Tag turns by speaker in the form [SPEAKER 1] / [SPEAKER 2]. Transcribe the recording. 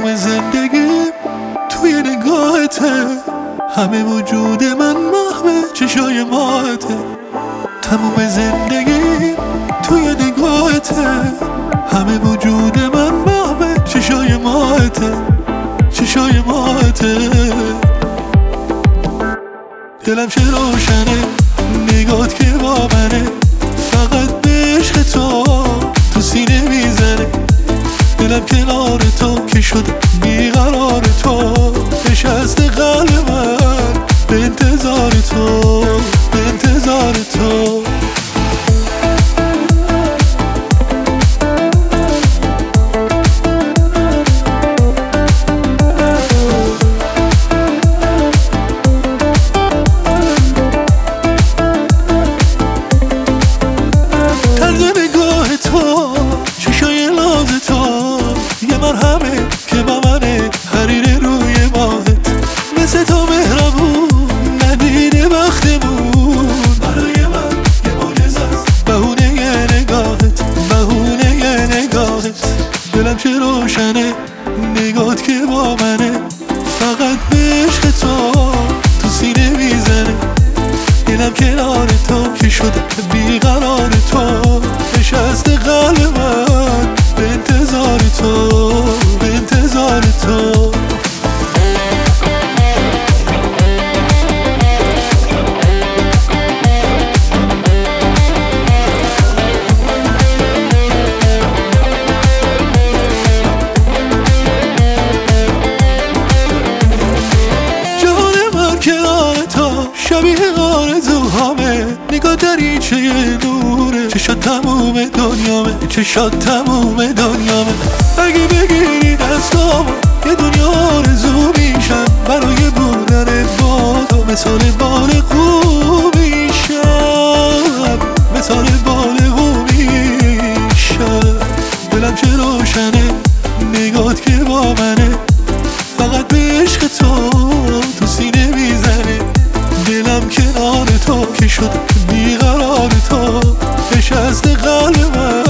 [SPEAKER 1] تموم زندگیم توی نگاهته، همه وجود من محو چشای ماهته. تموم زندگیم توی نگاهته، همه وجود من محو چشای ماهته، چشای ماهته. دلم چه روشنه نگات که با منه، فقط به عشق تو سینه میزنه. دلم کنار تو که شد بیقرار تو، نشسته قلب من به انتظار تو، به انتظار تو. طرز نگاه تو، چشای ناز تو، یه مرهمه که با منه، حریر روی ماهت. مثل تو مهربون ندیده بختمون، برای من یه معجزه است بهونه یه نگاهت، بهونه یه نگاهت. دلم چه روشنه نگات که با منه، فقط به عشق تو سینه میزنه. دلم کنار تو که شد بیقرار تو، نشسته قلب من به انتظار تو، به انتظار تو. جهان من کنار تو شبیه آرزوهامه، نگاه دریچه نوره، چشات تموم دنیامه، چشات تموم دنیامه. اگه بگیری دستامو یه دنیا آرزو میشم، برای بودن با تو مثال بالغو میشم، مثال بالغو میشم. دلم چه روشنه نگات که با منه، فقط به عشق تو سینه میزنه. دلم کنار تو که شد بیقرار تو، نشسته قلب من